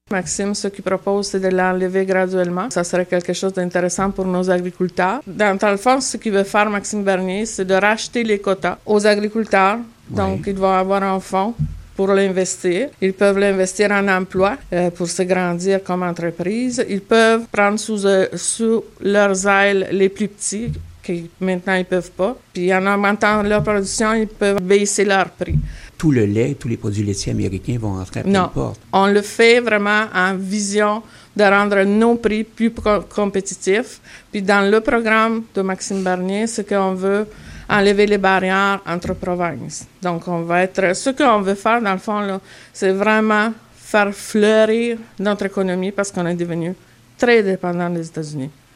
Maxime, ce qu'il propose, c'est de l'enlever graduellement. Ça serait quelque chose d'intéressant pour nos agriculteurs. Dans le fond, ce qu'il veut faire, Maxime Bernier, c'est de racheter les quotas aux agriculteurs. Donc, il va avoir un fonds pour l'investir. Ils peuvent l'investir en emploi pour se grandir comme entreprise. Ils peuvent prendre sous leurs ailes les plus petits, qui maintenant ils peuvent pas. Puis en augmentant leur production, ils peuvent baisser leur prix. Tout le lait, tous les produits laitiers américains vont entrer à pleine porte. On le fait vraiment en vision de rendre nos prix plus compétitifs. Puis dans le programme de Maxime Bernier, c'est qu'on veut enlever les barrières entre provinces. Donc, ce qu'on veut faire, dans le fond, là, c'est vraiment faire fleurir notre économie parce qu'on est devenu très dépendant des États-Unis.